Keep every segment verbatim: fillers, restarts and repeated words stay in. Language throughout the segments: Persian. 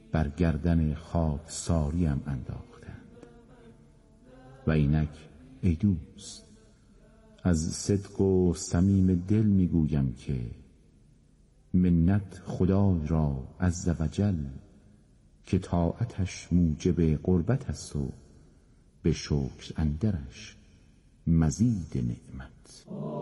بر گردن خاکساریم انداختند. و اینک ای دوست، از صدق و صمیم دل میگویم که منت خدای را عز و جل که طاعتش موجب قربت است و به شکر اندرش مزید نعمت.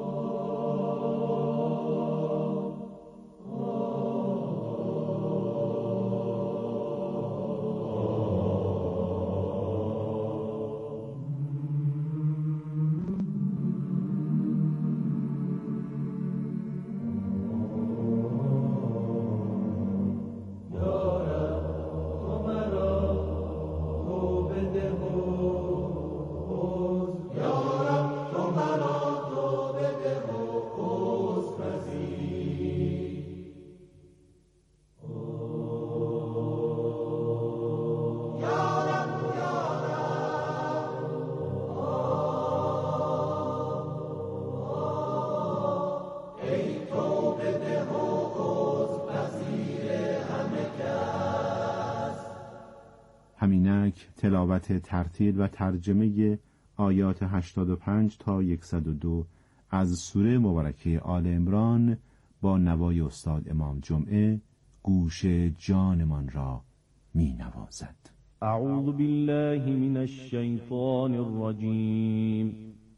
همینک تلاوت ترتیل و ترجمه آیات هشتاد و پنج تا صد و دو از سوره مبارکه آل عمران با نوای استاد امام جمعه گوش جانمان را می نوازد. اعوذ بالله من الشیطان الرجیم.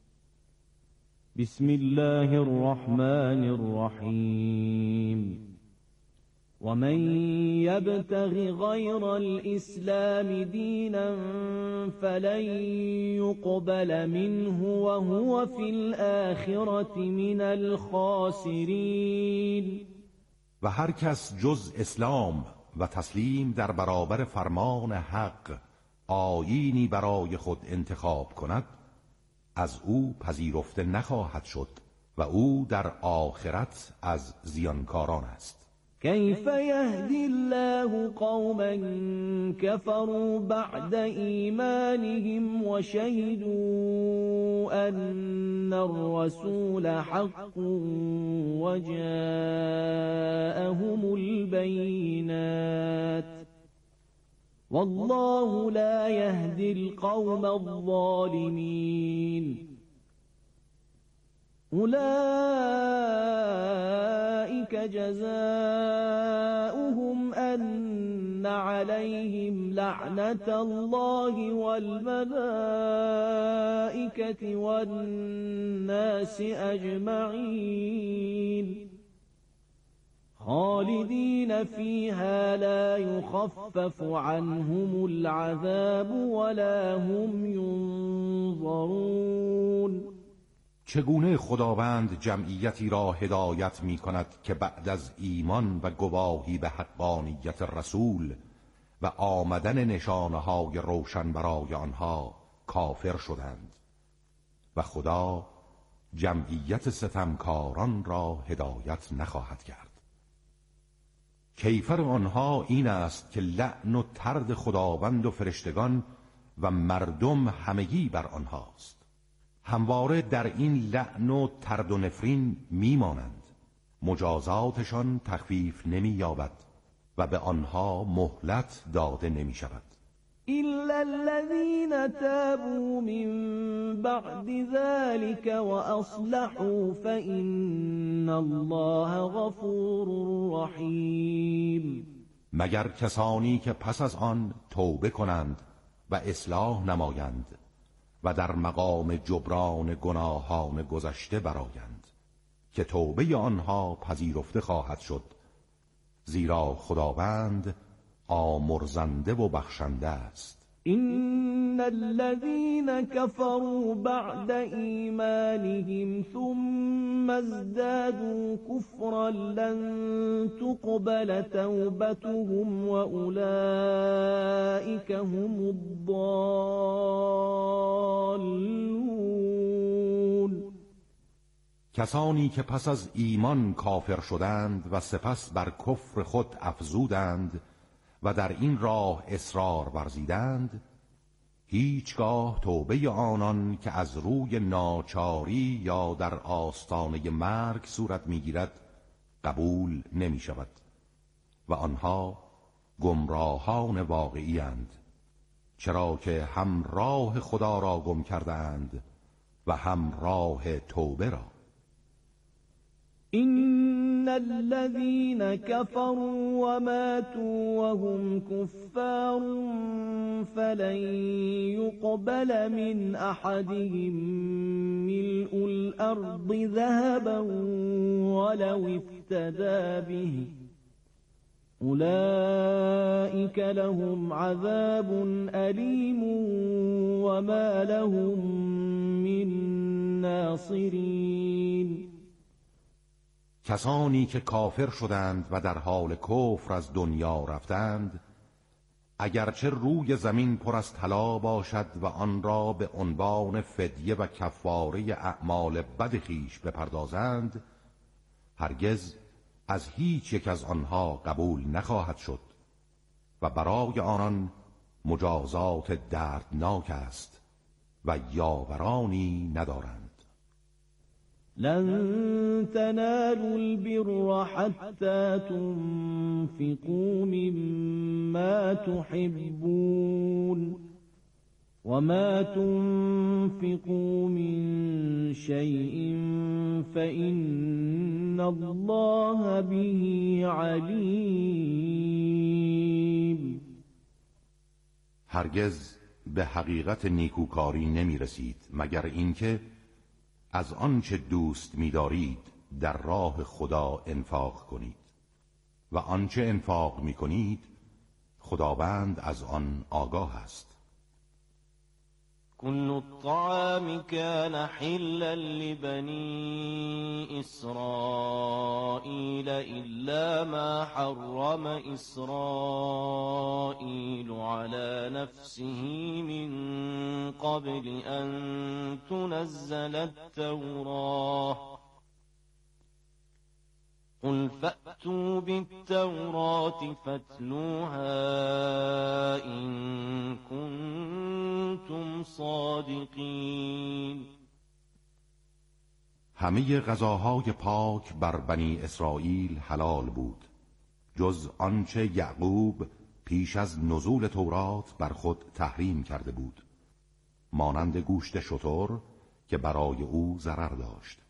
بسم الله الرحمن الرحیم. ومن يبتغ غير الإسلام دينا فلن يقبل منه وهو في الآخرة من الخاسرين. و هر کس جز اسلام و تسلیم در برابر فرمان حق آیینی برای خود انتخاب کند، از او پذیرفته نخواهد شد و او در آخرت از زیانکاران است. كيف يهدي الله قوما كفروا بعد إيمانهم وشهدوا أن الرسول حق وجاءهم البينات والله لا يهدي القوم الظالمين. أولئك جزاؤهم أن عليهم لعنة الله والملائكة والناس أجمعين خالدين فيها لا يخفف عنهم العذاب ولا هم ينظرون. چگونه خداوند جمعیتی را هدایت می کند که بعد از ایمان و گواهی به حقانیت رسول و آمدن نشانه‌های روشن برای آنها کافر شدند و خدا جمعیت ستمکاران را هدایت نخواهد کرد. کیفر آنها این است که لعن و طرد خداوند و فرشتگان و مردم همگی بر آنهاست. همواره در این لعن و طرد و نفرین میمانند، مجازاتشان تخفیف نمی یابد و به آنها مهلت داده نمی شود. إلا الذين تابوا من بعد ذلك وأصلحوا فإن الله غفور رحیم. مگر کسانی که پس از آن توبه کنند و اصلاح نمایند و در مقام جبران گناهان گذشته برآیند که توبه آنها پذیرفته خواهد شد، زیرا خداوند آمرزنده و بخشنده است. إن الذين كفروا بعد إيمانهم ثم ازدادوا كفرا لن تقبل توبتهم وأولئك هم الضالون. کسانی که پس از ایمان کافر شدند و سپس بر کفر خود افزودند و در این راه اصرار ورزیدند، هیچگاه توبه آنان که از روی ناچاری یا در آستانه مرگ صورت میگیرد قبول نمی شود و آنها گمراهان واقعی اند، چرا که هم راه خدا را گم کرده اند و هم راه توبه را. إن الذين كفروا وماتوا وهم كفار فلن يقبل من أحدهم ملء الأرض ذهبا ولو افتدى به أولئك لهم عذاب أليم وما لهم من ناصرين. کسانی که کافر شدند و در حال کفر از دنیا رفتند، اگرچه روی زمین پر از طلا باشد و آن را به عنوان فدیه و کفاره اعمال بد خویش بپردازند، هرگز از هیچ یک از آنها قبول نخواهد شد و برای آنان مجازات دردناک است و یاورانی ندارند. لن تنالوا البر حتى تنفقوا مما تحبون وما تنفقوا من شيء فإن الله به عليم. هرگز به حقیقت نیکوکاری نمی رسید مگر اینکه از آنچه دوست می‌دارید در راه خدا انفاق کنید و آنچه انفاق می‌کنید خداوند از آن آگاه است. كل الطعام كان حلا لبني إسرائيل إلا ما حرم إسرائيل على نفسه من قبل أن تنزل التوراة قل فأتوا بالتوراة فاتلوها إن كنتم صادقين. همه غذاهای پاک بر بنی اسرائیل حلال بود جز آنچه یعقوب پیش از نزول تورات بر خود تحریم کرده بود، مانند گوشت شتر که برای او ضرر داشت.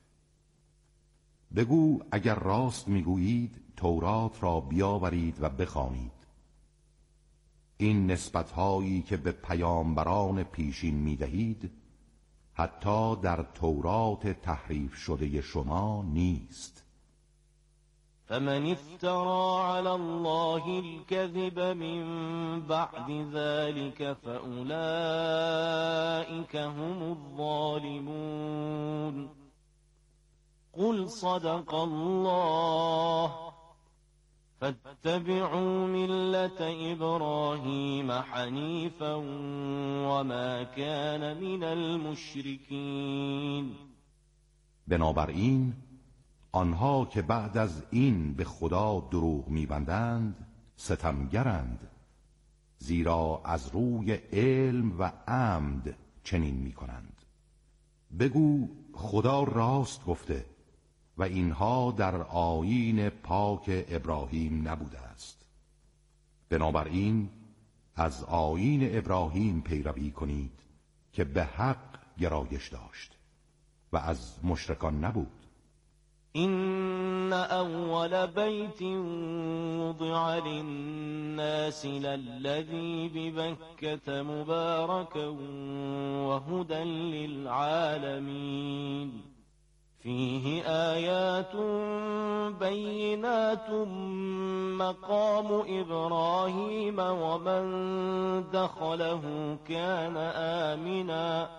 بگو اگر راست میگویید تورات را بیاورید و بخوانید. این نسبت‌هایی که به پیامبران پیشین میدهید حتی در تورات تحریف شده شما نیست. فمن افترى على الله الكذب من بعد ذلك فأولئك هم الظالمون. قل صدق الله فاتبعوا ملة إبراهيم حنيفا وما كان من المشركين. بنابراین آنها که بعد از این به خدا دروغ می‌بندند ستمگرند، زیرا از روی علم و عمد چنین می‌کنند. بگو خدا راست گفته و اینها در آیین پاک ابراهیم نبوده است. بنابراین از آیین ابراهیم پیروی کنید که به حق گرایش داشت و از مشرکان نبود. إن أول بيت وضع للناس للذي ببكة مباركا وهدى للعالمين فيه آيات بينات مقام إبراهيم ومن دخله كان آمنا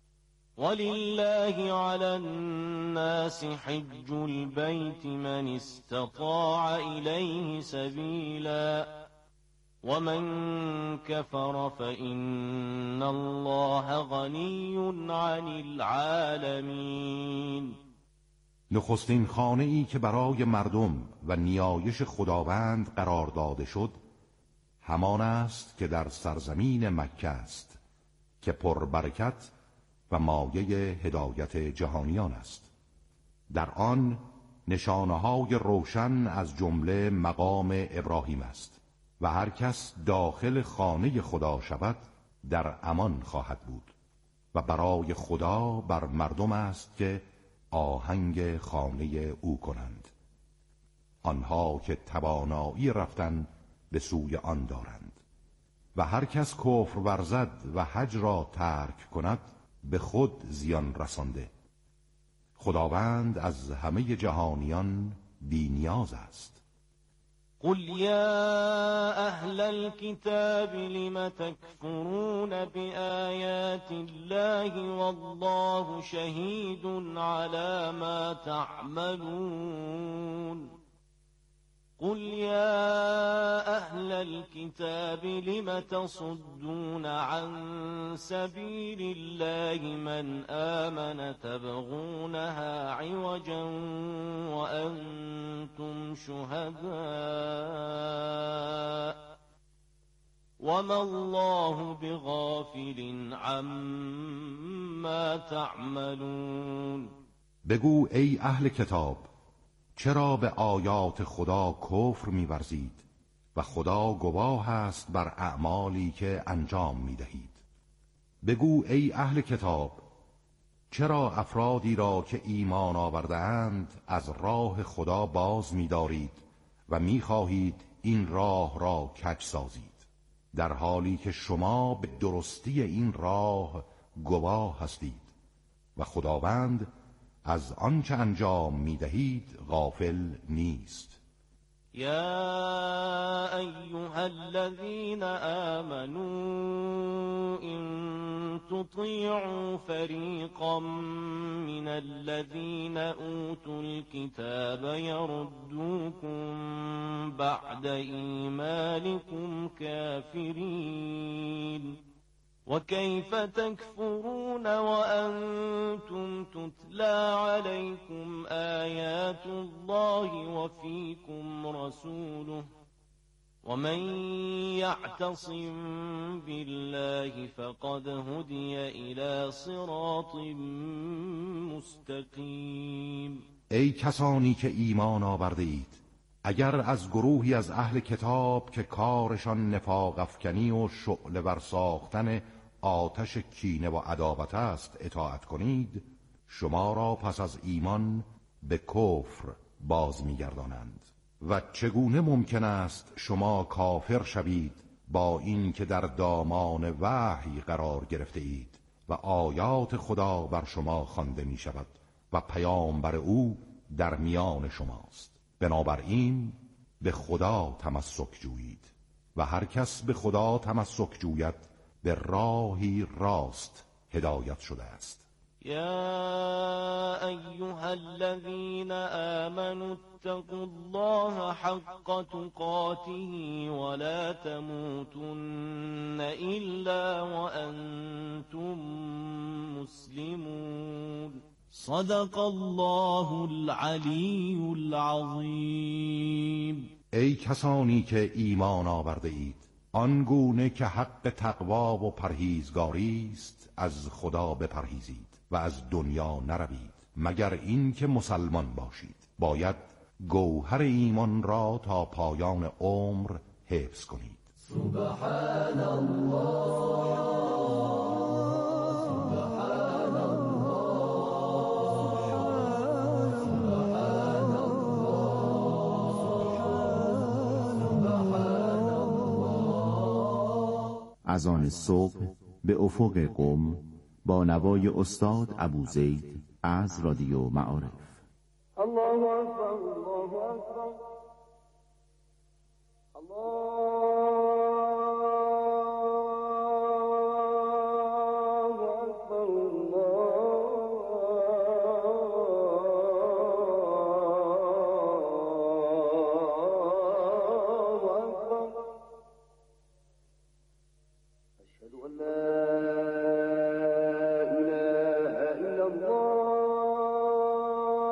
ولله على الناس حج البيت من استطاع إليه سبيلا ومن كفر فإن الله غني عن العالمين. نخستین خانه ای که برای مردم و نیایش خداوند قرار داده شد همان است که در سرزمین مکه است که پربرکت و مایه هدایت جهانیان است. در آن نشانه‌های روشن از جمله مقام ابراهیم است و و هر کس داخل خانه خدا شود در امان خواهد بود و برای خدا بر مردم است که آهنگ خانه او کنند، آنها که توانایی رفتن به سوی آن دارند. و هر کس کفر ورزد و حج را ترک کند به خود زیان رسانده. خداوند از همه جهانیان بی نیاز است. قل یا اهل الكتاب لم تكفرون بآیات الله والله شهید على ما تعملون. قل يا أهل الكتاب لم تصدون عن سبيل الله من آمن تبغونها عوجا وأنتم شهداء وما الله بغافل عما تعملون. بگو ای اهل کتاب، چرا به آیات خدا کفر می‌ورزید و خدا گواه است بر اعمالی که انجام می‌دهید. بگو ای اهل کتاب، چرا افرادی را که ایمان آورده‌اند از راه خدا باز می‌دارید و می‌خواهید این راه را کج سازید، در حالی که شما به درستی این راه گواه هستید و خداوند از آنچه انجام می‌دهید غافل نیست. یا ایها الذین آمنوا ان تطیعوا فریقا من الذین اوتوا الكتاب یردوکم بعد ایمانکم کافرین وكيف تكفرون وأنتم تتلى عليكم آيات الله وفيكم رسوله ومن يعتصم بالله فقد هدي إلى صراط مستقيم. ای کسانی که ایمان آورده اید، اگر از گروهی از اهل کتاب که کارشان نفاق افکنی و شعله ور ساختن آتش کینه و عداوت است اطاعت کنید، شما را پس از ایمان به کفر باز می‌گردانند. و چگونه ممکن است شما کافر شوید با این که در دامان وحی قرار گرفته اید و آیات خدا بر شما خوانده می شود و پیامبر او در میان شماست. بنابراین به خدا تمسک جویید و هر کس به خدا تمسک جوید به راهی راست هدایت شده است. یا ایها الذین آمنوا اتقوا الله حق تقاته ولا تموتن الا وانتم مسلمون. صدق الله العلی العظیم. ای کسانی که ایمان آورده اید، آنگونه که حق تقوا و پرهیزگاری است از خدا بپرهیزید و از دنیا نروید مگر این که مسلمان باشید. باید گوهر ایمان را تا پایان عمر حفظ کنید. سبحان الله از آن صبح به افق قم با نوای استاد ابوزید از رادیو معارف. الله اکبر الله اکبر الله اکبر الله اکبر. اشهد ان لا اله الا الله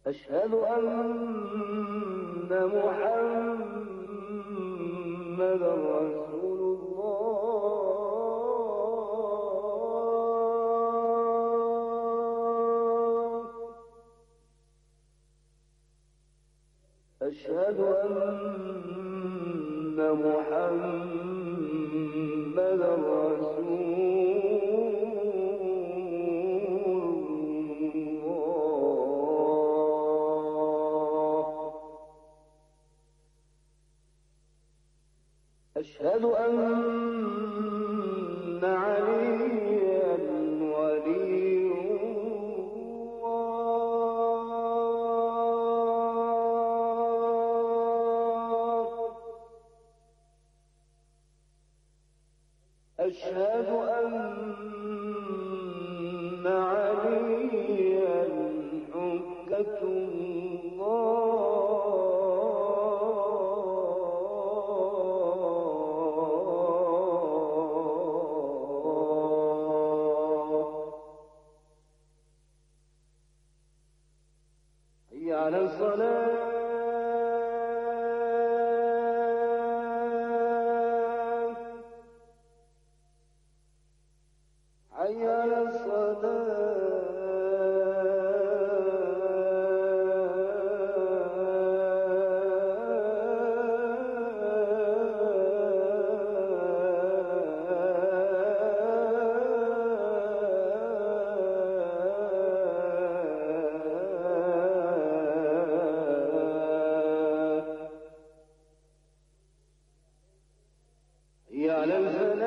أشهد أن محمدا رسول الله أشهد أن محمدا رسول أشهد أن عليا ولي الله أشهد أن عليا حجة على الصلاة حي على حي على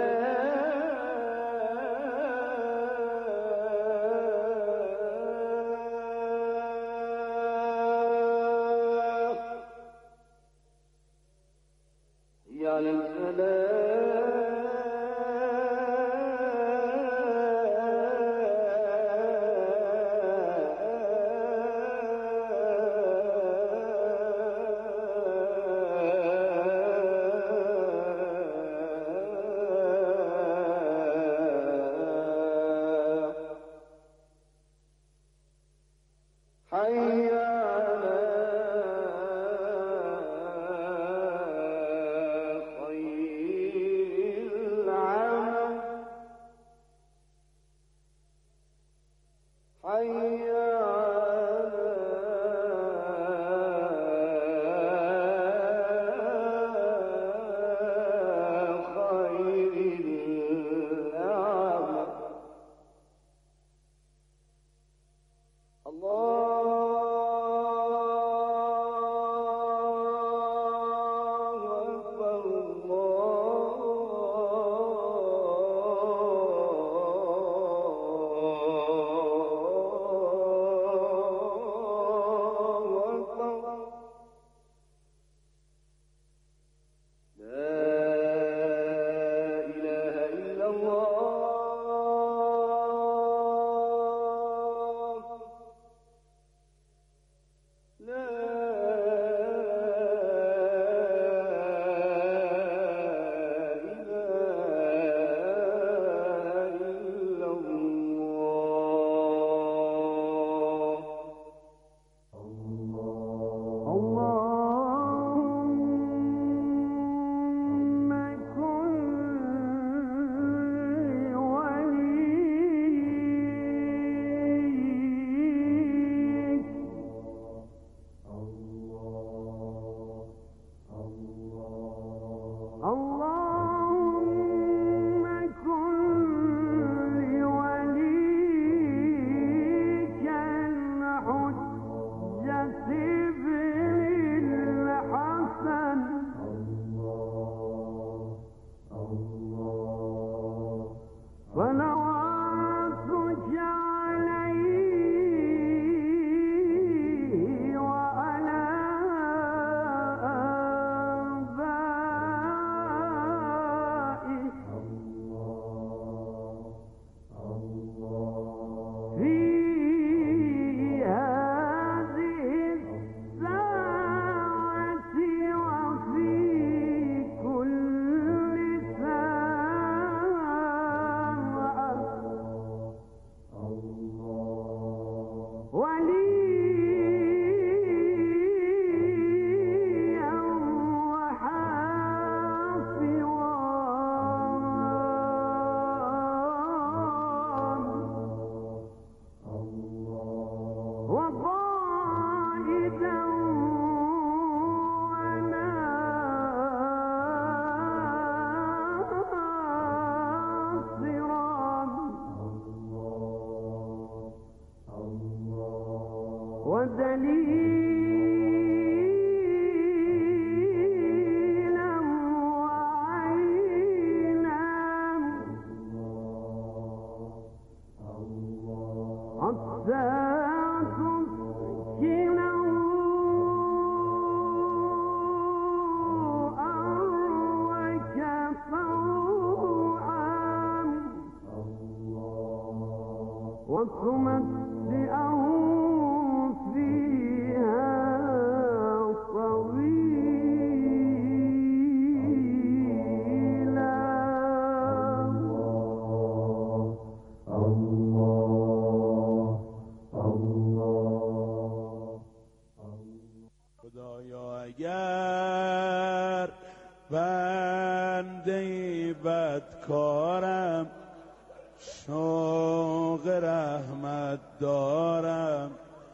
الفلاح حي على حي على خير العمل حي على خير العمل الله و دلیلم و عینم وتمتعهم فيها طويلا خدایا اگر بنده بدکارم شوق رحمت دارم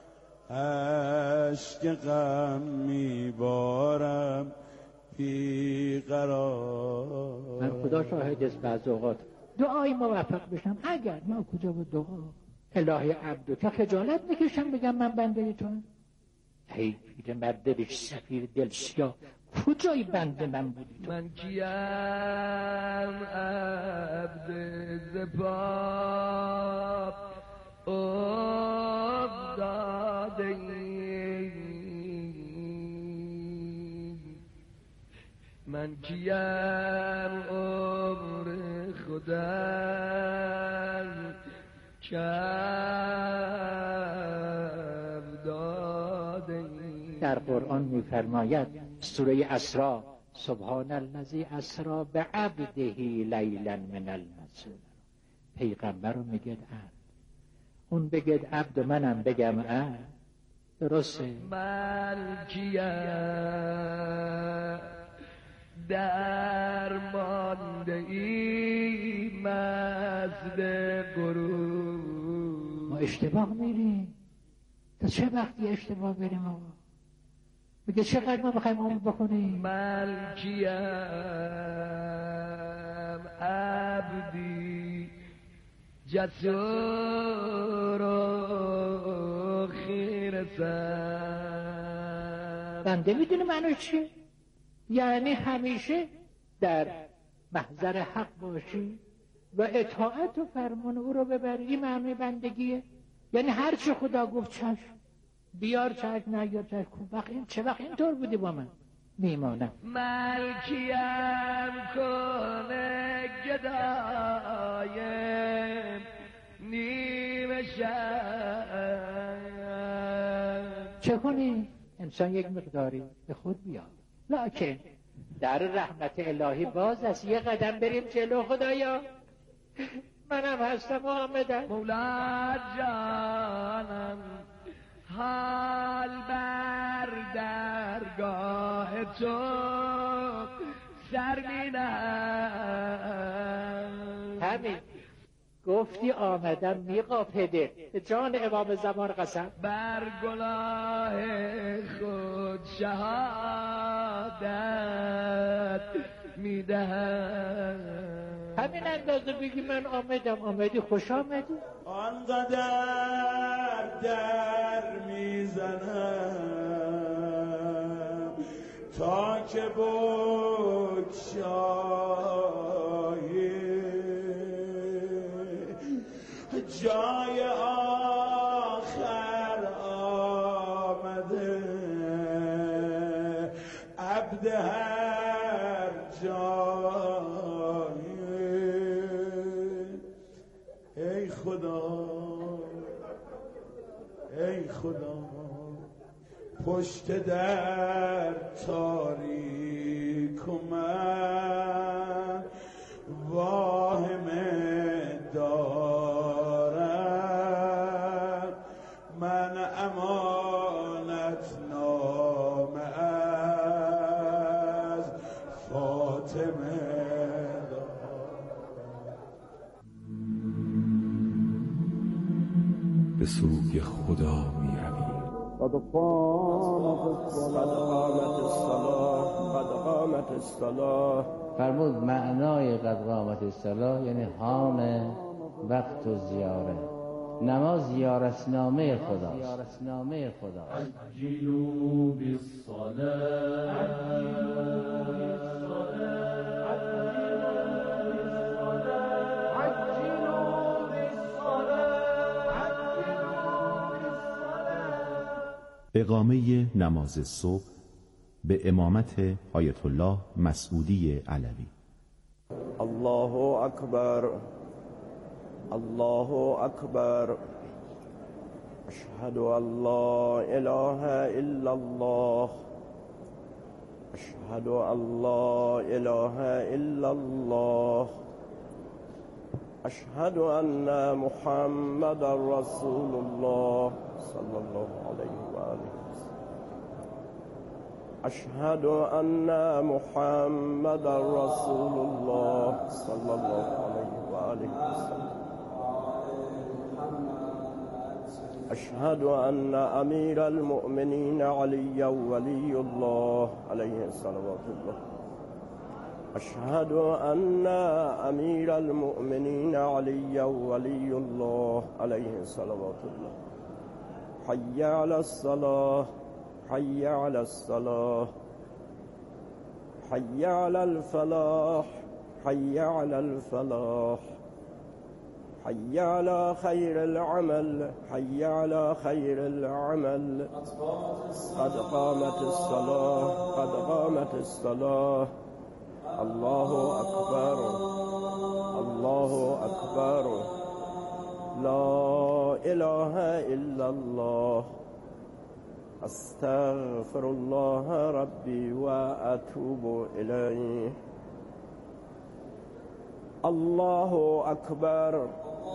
اشک غم میبارم بی قرار. من خدا شاهد است بعض اوقات دعای موفق بشم اگر ما کجا بود دعا الهی عبدو که خجالت میکشم بگم من بنده تو هم ای پیر مرد بش سفیر دل سیاه کجای بنده من بودی تو؟ من کیم عبد زباب افتاده من کیم عمر خودم کم داده. در قرآن می‌فرماید سوره اسراء سبحان الذی اسری بعبده لیلا من المسجد. پیغمبر رو میگه عبد، اون بگه عبد و منم بگم عبد، درسته؟ من کیم در مانده ای مزد غرور. ما اشتباه میریم. تا چه وقتی اشتباه بریم آقا؟ بگه چقدر ما بخوایم عمر بکنیم؟ من کیم عبدی جسور و خیر سر. بنده میدونه معنی چی؟ یعنی همیشه در محضر حق باشی و اطاعت و فرمان او رو ببری. این معنی بندگیه. یعنی هر چی خدا گفت چشم، بیار چشم، نیار چشم. وقت این چه وقت اینطور بودی با من میمانم. ملکیم کنه گدایم نیمه شب. چه کنی؟ انسان یک مقداری به خود بیاد، لکن در رحمت الهی باز است. یه قدم بریم جلو. خدایا منم هستم محمدم. مولا جانم حال بر درگاه تو سر می نهم. همین گفتی آمدم میقاپده به جان امام زمان قسم. بر گناه خود شهادت میدهم. همین اندازه بگی من آمدم. آمدی، خوش آمدی. آنقدر در میزنم تا که بگشایی جای آخر آمده عبد هر جایی. ای خدا ای خدا پشت در تاریک و من واهمه دارم. من امانت نامه از فاطمه به سوی خدا می رویم. قد قامت الصلاة قد قامت الصلاة. فرمود معنای قد قامت الصلاة یعنی حان وقت و زیاره. نماز یارسنامه خداست. عجلوا بالصلاة اقامه نماز صبح به امامت آیت الله مسعودی علوی. الله اکبر، الله اکبر، اشهد ان لا اله الا الله، اشهد ان لا اله الا الله، اشهد ان محمد رسول الله صلی الله علیه و آله. اشهد ان محمد رسول الله صلی الله علیه و آله وسلم. اشهد ان امیر المؤمنین علی ولی الله علیه صلوات الله. اشهد ان امیر المؤمنین علی ولی الله علیه صلوات الله. حی علی الصلاة، حي على الصلاة، حي على الفلاح، حي على الفلاح، حي على خير العمل، حي على خير العمل. قد قامت الصلاة، قد قامت الصلاة. الله أكبر، الله أكبر، لا إله إلا الله. استغفر الله ربي واتوب اليه. الله اكبر.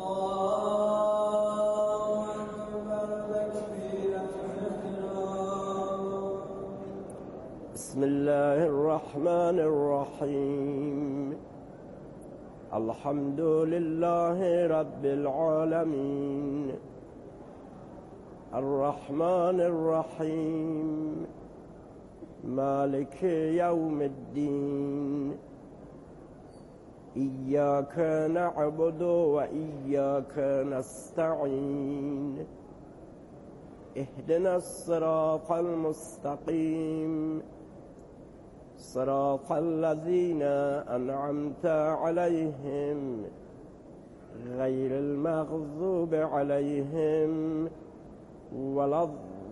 بسم الله الرحمن الرحيم. الحمد لله رب العالمين، الرحمن الرحيم، مالك يوم الدين. إياك نعبد وإياك نستعين. اهدنا الصراط المستقيم، صراط الذين أنعمت عليهم غير المغضوب عليهم ولا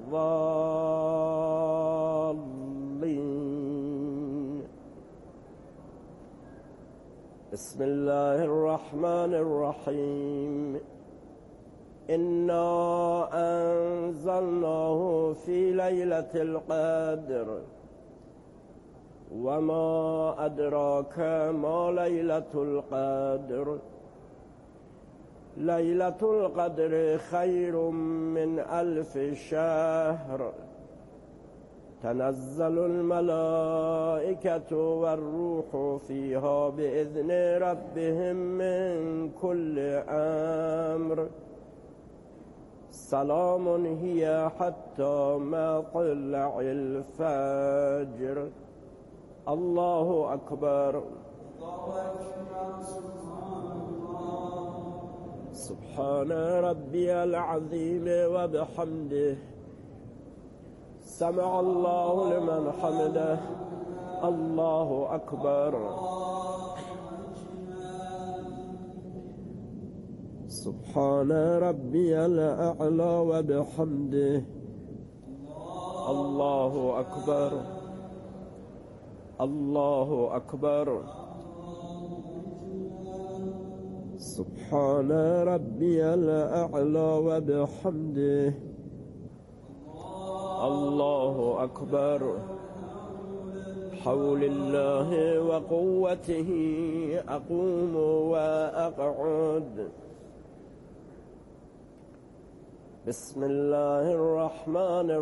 الضالين. بسم الله الرحمن الرحيم. إنا أنزلناه في ليلة القدر، وما أدراك ما ليلة القدر. ليلة القدر خير من ألف شهر. تنزل الملائكة والروح فيها بإذن ربهم من كل أمر. سلام هي حتى مطلع الفجر. الله أكبر. سبحان ربي العظيم وبحمده. سمع الله لمن حمده. الله أكبر. سبحان ربي الأعلى وبحمده. الله أكبر، الله أكبر. سبحان ربي الأعلى وبحمده. الله أكبر. حول الله وقوته أقوم وأقعد. بسم الله الرحمن الرحيم.